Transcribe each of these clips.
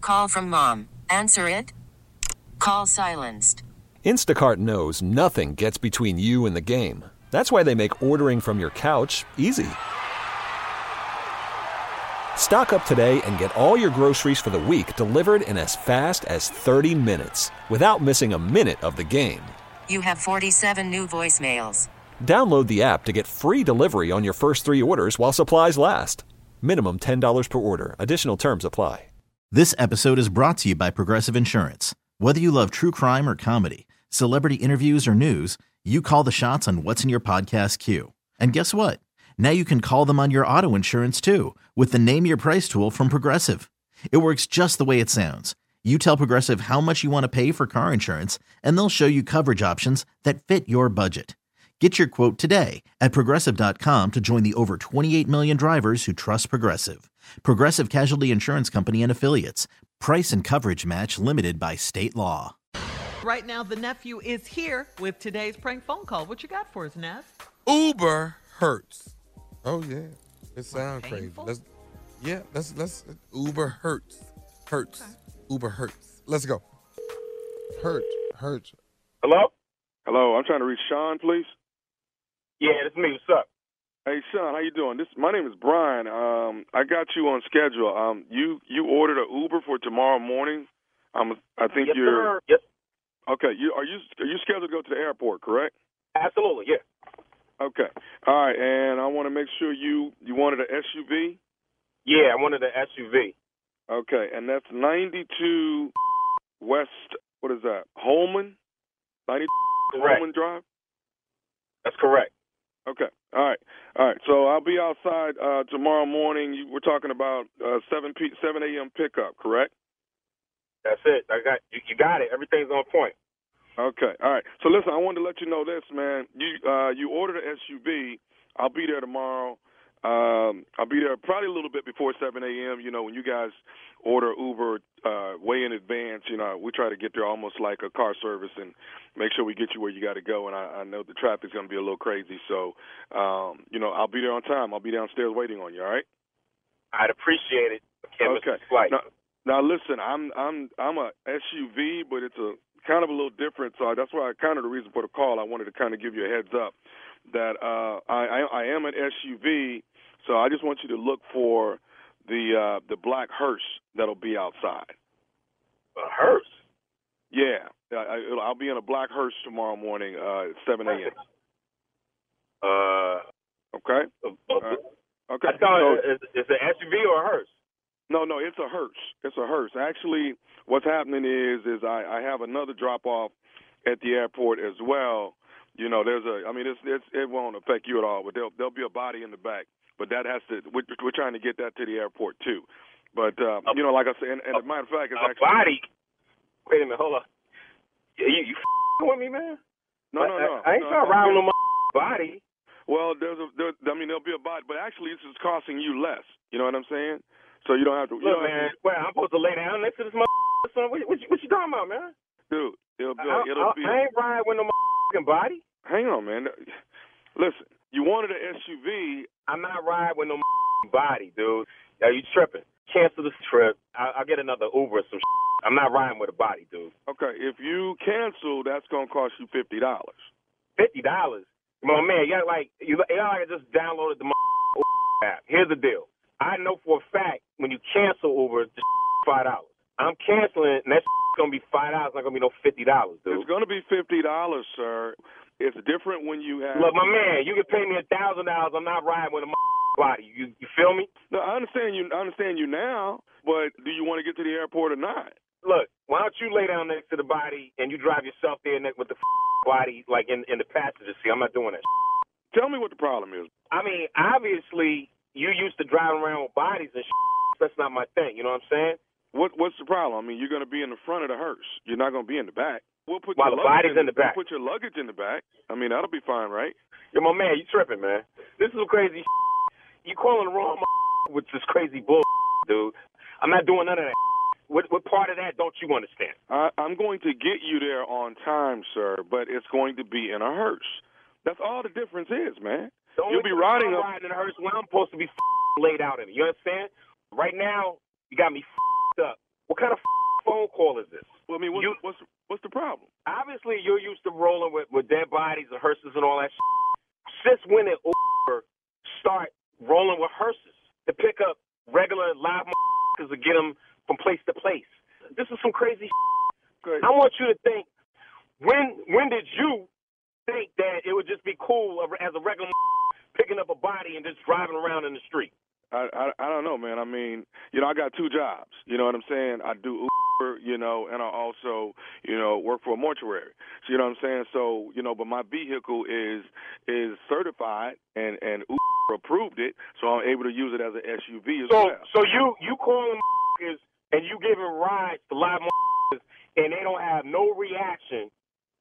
Call from mom. Answer it. Call silenced. Instacart knows nothing gets between you and the game. That's why they make ordering from your couch easy. Stock up today and get all your groceries for the week delivered in as fast as 30 minutes without missing a minute of the game. You have 47 new voicemails. Download the app to get free delivery on your first 3 orders while supplies last. Minimum $10 per order. Additional terms apply. This episode is brought to you by Progressive Insurance. Whether you love true crime or comedy, celebrity interviews or news, you call the shots on what's in your podcast queue. And guess what? Now you can call them on your auto insurance too with the Name Your Price tool from Progressive. It works just the way it sounds. You tell Progressive how much you want to pay for car insurance, and they'll show you coverage options that fit your budget. Get your quote today at Progressive.com to join the over 28 million drivers who trust Progressive. Progressive Casualty Insurance Company and Affiliates. Price and coverage match limited by state law. Right now, the nephew is here with today's prank phone call. What you got for us, Nev? Uber hurts. Oh yeah, it sounds crazy. Painful? Let's Uber hurts. Okay. Uber hurts. Let's go. Hurts. Hello? Hello, I'm trying to reach Sean, please. Yeah, that's me. What's up? Hey, Sean, how you doing? My name is Brian. I got you on schedule. You ordered an Uber for tomorrow morning. I think yes, you're. Sir. Yes. Okay. Are you scheduled to go to the airport? Correct. Absolutely. Yeah. Okay. All right. And I want to make sure you wanted an SUV. Yeah, I wanted an SUV. Okay, and that's 92 West. What is that? Holman. 92 Correct. Holman Drive. That's correct. Okay. All right. So I'll be outside tomorrow morning. We're talking about 7 a.m. pickup, correct? That's it. You got it. Everything's on point. Okay. All right. So listen, I wanted to let you know this, man. You ordered an SUV. I'll be there tomorrow. I'll be there probably a little bit before 7 a.m. You know, when you guys order Uber way in advance, you know, we try to get there almost like a car service and make sure we get you where you got to go. And I know the traffic's going to be a little crazy. So, you know, I'll be there on time. I'll be downstairs waiting on you, all right? I'd appreciate it. Can't miss Okay. the flight. Now, listen, I'm a SUV, but it's a kind of a little different. So that's why kind of the reason for the call. I wanted to kind of give you a heads up that I am an SUV. So I just want you to look for the black hearse that'll be outside. A hearse? Yeah, I'll be in a black hearse tomorrow morning at 7 a.m. Okay. Okay. I thought it's an SUV or a hearse. No, it's a hearse. It's a hearse. Actually, what's happening is I have another drop off at the airport as well. You know, it won't affect you at all, but there'll be a body in the back. But that has to. We're trying to get that to the airport too. But you know, like I said, and as a matter of fact, it's actually a body. Wait a minute, hold on. You with me, man? No. I ain't trying to ride on no body. Well, there'll be a body, but actually, this is costing you less. You know what I'm saying? So you don't have to. Look, man, I'm supposed to lay down next to this son. What you talking about, man? Dude, it'll be. I ain't riding with no body. Hang on, man. Listen, you wanted an SUV. I'm not riding with no body, dude. Are you tripping? Cancel this trip. I'll get another Uber or some I'm not riding with a body, dude. Okay, if you cancel, that's going to cost you $50. $50? My man, you like I just downloaded the app. Here's the deal. I know for a fact when you cancel Uber, it's $5. I'm canceling, and that's going to be $5. It's not going to be no $50, dude. It's going to be $50, sir. It's different when you have. Look, my man, you can pay me $1,000. I'm not riding with a body. You feel me? No, I understand you. I understand you now, but do you want to get to the airport or not? Look, why don't you lay down next to the body and you drive yourself there with the body, like in the passenger seat? I'm not doing that. Tell me what the problem is. I mean, obviously, you used to driving around with bodies and That's not my thing. You know what I'm saying? What's the problem? I mean, you're going to be in the front of the hearse. You're not going to be in the back. We'll put While your the body's in the back. We'll put your luggage in the back. I mean, that'll be fine, right? Yo, my man, you tripping, man. This is some crazy You calling the wrong with this crazy bull, dude. I'm not doing none of that. What part of that don't you understand? I'm going to get you there on time, sir, but it's going to be in a hearse. That's all the difference is, man. You'll be riding in a hearse when I'm supposed to be laid out in it. You understand? Right now, you got me up. What kind of hearses and all that shit. Since when did Uber start rolling with hearses to pick up regular live motherfuckers to get them from place to place? This is some crazy shit. I want you to think, when did you think that it would just be cool as a regular picking up a body and just driving around in the street? I don't know, man. I mean, I got 2 jobs. You know what I'm saying? I do Uber, and I also, work for a mortuary. So, you know what I'm saying? So, but my vehicle is certified and Uber approved it, so I'm able to use it as an SUV as well. So you calling and you giving rides to live and they don't have no reaction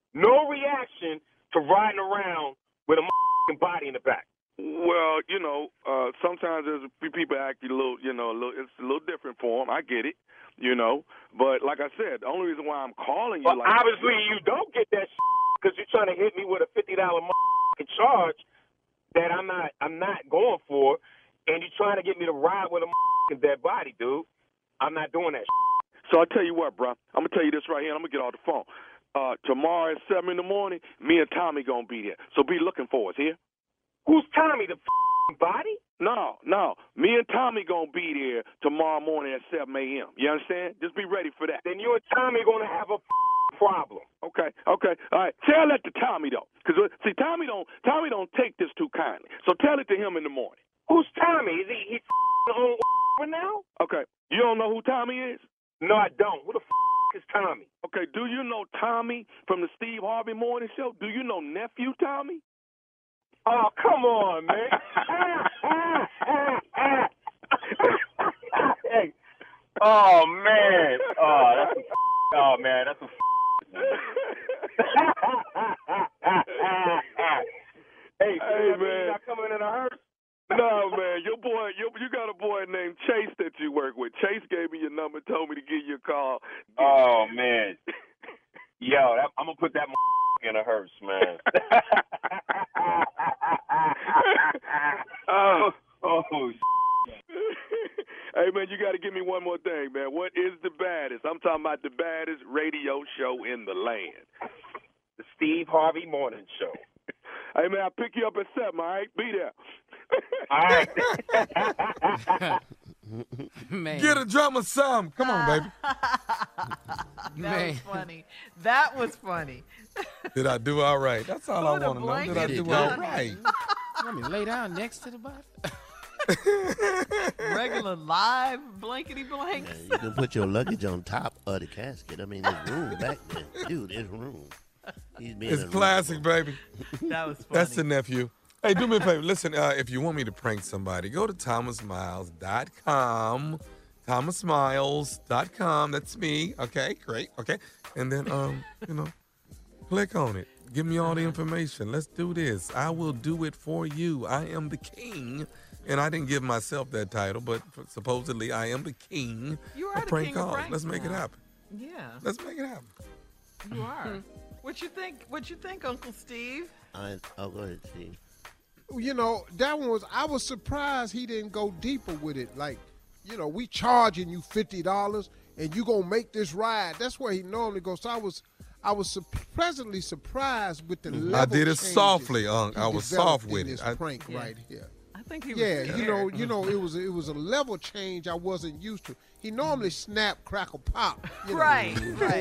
to riding around with a body in the back? Well, sometimes there's a few people act a little, it's a little different for them. I get it, But like I said, the only reason why I'm calling you, obviously you don't get that because you're trying to hit me with a $50 charge that I'm not going for, and you're trying to get me to ride with a dead body, dude. I'm not doing that. So I tell you what, bro. I'm gonna tell you this right here, and I'm gonna get off the phone. Tomorrow at 7 in the morning, me and Tommy gonna be there. So be looking for us here. Who's Tommy, the body? No. Me and Tommy gonna be there tomorrow morning at 7 a.m. You understand? Just be ready for that. Then you and Tommy gonna have a problem. Okay. All right. Tell that to Tommy though, because see, Tommy don't take this too kindly. So tell it to him in the morning. Who's Tommy? Is he on now? Okay. You don't know who Tommy is? No, I don't. Who the is Tommy? Okay. Do you know Tommy from the Steve Harvey Morning Show? Do you know nephew Tommy? Oh, come on, man. Hey. Oh, man. That's a Hey, man. You're not coming in a hearse? No, man. Your boy, you got a boy named Chase that you work with. Chase gave me your number, told me to give you a call. Oh, man. Yo, I'm going to put that in a hearse, man. Hey, man, you got to give me one more thing, man. What is the baddest? I'm talking about the baddest radio show in the land. The Steve Harvey Morning Show. Hey, man, I'll pick you up at 7, all right? Be there. All right. Man. Get a drummer some. Come on, baby. That was funny. That was funny. Did I do all right? That's all I want to know. Did I do all right? Let me lay down next to the body. Regular live blankety blanks. Yeah, you can put your luggage on top of the casket. I mean, there's room back there. Dude, there's room. It's classic, baby. That was funny. That's the nephew. Hey, do me a favor. Listen, if you want me to prank somebody, go to thomasmiles.com. thomasmiles.com. That's me. Okay, great. Okay. And then, click on it. Give me all the information. Let's do this. I will do it for you. I am the king. And I didn't give myself that title, but supposedly I am the king of prank calls. Let's make it happen. Yeah. Let's make it happen. You are. What you think, Uncle Steve? I'll go ahead, Steve. That one I was surprised he didn't go deeper with it. Like, we charging you $50 and you gonna make this ride. That's where he normally goes. So I was pleasantly surprised with the level I did it changes softly, Unc. I was soft with this it. Prank right here. I think he was it was a level change I wasn't used to. He normally snap, crackle, pop. Right.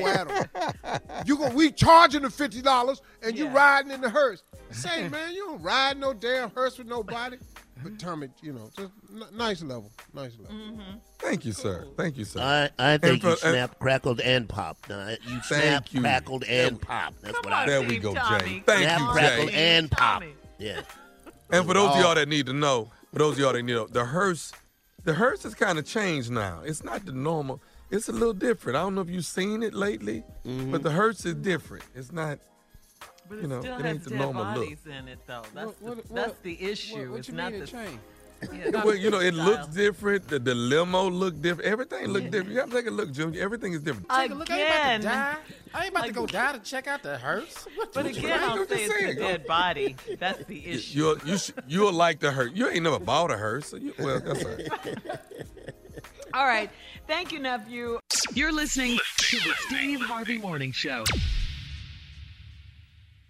We charging the $50 and you riding in the hearse. Say, man, you don't ride no damn hearse with nobody. But Tommy, just nice level. Mm-hmm. Thank you, sir. Thank you, sir. I think you snapped, crackled, and popped. You snapped, crackled, and popped. That's what I There think. we go, Tommy. Jay. Thank Snap, you, crackled, Jay. and pop. Yeah. And for those of y'all that need to know, the hearse has kind of changed now. It's not the normal. It's a little different. I don't know if you've seen it lately, but the hearse is different. It's not. But it still it has ain't the dead normal bodies look. in it, though. That's the issue. What it's you not mean the it changed? Well, it looks different. The limo look different. Everything look different. You have to take a look, Junior. Everything is different. Take a look. I ain't about to go die to check out the hearse. But again, I'll say it's a dead body. That's the issue. You'll like the hearse. You ain't never bought a hearse. So that's all right. All right. Thank you, nephew. You're listening to the Steve Harvey Morning Show.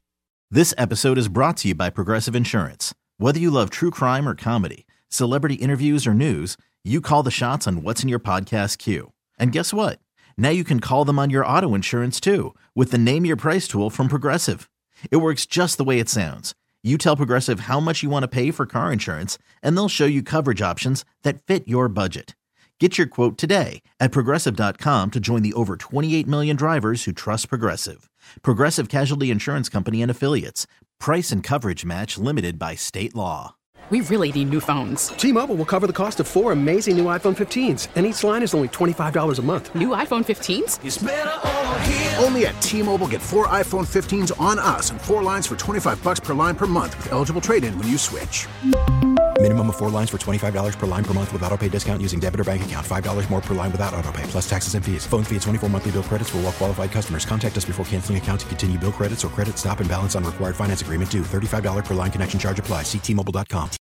This episode is brought to you by Progressive Insurance. Whether you love true crime or comedy, celebrity interviews or news, you call the shots on what's in your podcast queue. And guess what? Now you can call them on your auto insurance too with the Name Your Price tool from Progressive. It works just the way it sounds. You tell Progressive how much you want to pay for car insurance, and they'll show you coverage options that fit your budget. Get your quote today at Progressive.com to join the over 28 million drivers who trust Progressive. Progressive Casualty Insurance Company and Affiliates. Price and coverage match limited by state law. We really need new phones. T-Mobile will cover the cost of 4 amazing new iPhone 15s, and each line is only $25 a month. New iPhone 15s? It's better over here. Only at T-Mobile, get 4 iPhone 15s on us and 4 lines for $25 per line per month with eligible trade-in when you switch. Minimum of 4 lines for $25 per line per month with autopay discount using debit or bank account. $5 more per line without autopay, plus taxes and fees. Phone fee at 24 monthly bill credits for well-qualified customers. Contact us before canceling account to continue bill credits or credit stop and balance on required finance agreement due. $35 per line connection charge applies. See T-Mobile.com.